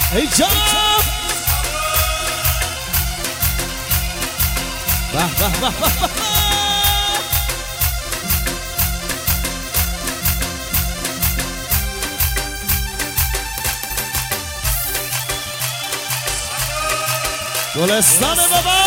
ای جان به به به به گلستان بابا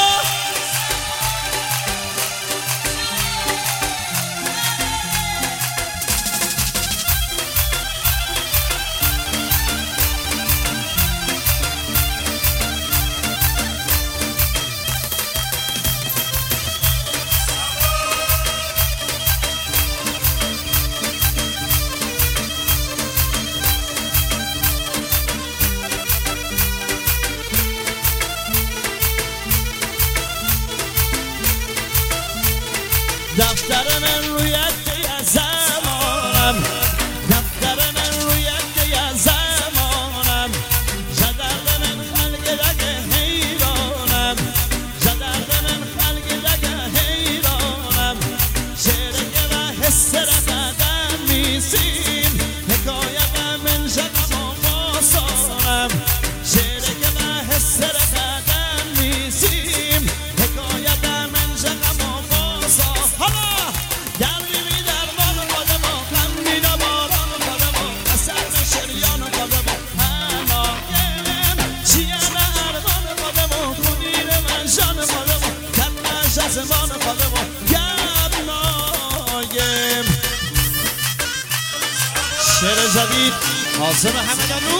دفتر من روی یه زمانم دفتر من روی یه زمانم جدرد من خلق دگه حیرانم جدرد من خلق دگه حیرانم شعر و حس رقدم میسیم حکایت من جدم و ماسانم شعر و حس رقدم میسیم حکایت من جدم و زمان خودمو گرنایم شعر جدید حاضر حمدانو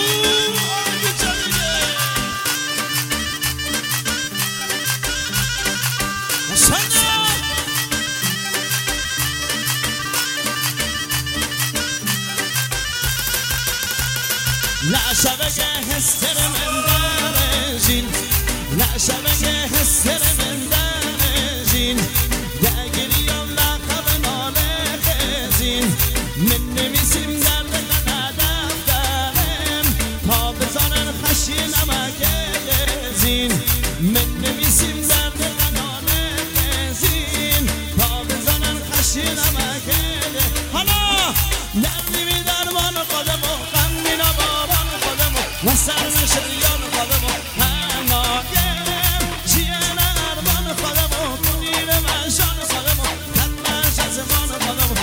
لعشبه هستر من دارجین لعشبه هستر من دارجین دگریم لقب ناله خزین من نمیسیم در قدم دارم تا بزانن خشین اما گزین من نمیسیم در قدم خزین تا بزانن خشین اما گزین حالا نرمی درمان خودمو غمی نباران خودمو و سرم شریان خودمو همایم جیان ارمان خودمو کنیر من شان خودمو کتمش از زمان خودمو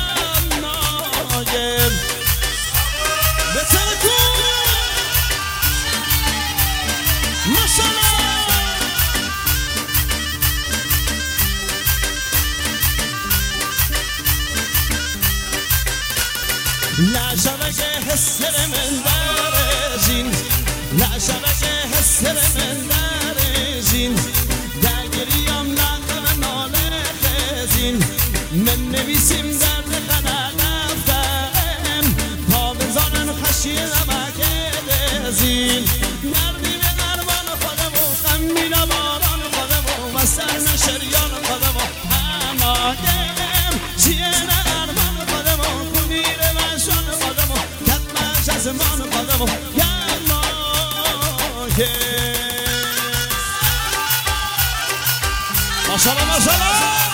گرنایم بسر کن ماشالله لعشبه هستر من دارجین لعشبه هستر من دارجین دگریم لقب ناله خزین من نویسیم در قنق دفترم تا بزانن خشیرم اگدزین نردیم ارمان خودمو غمی نباران خودمو و سرم شریان خودمو همایم جیان ارمان خودمو کنیر من شان خودمو کتمش از زمان خودمو گرنایم ماشالله ماشالله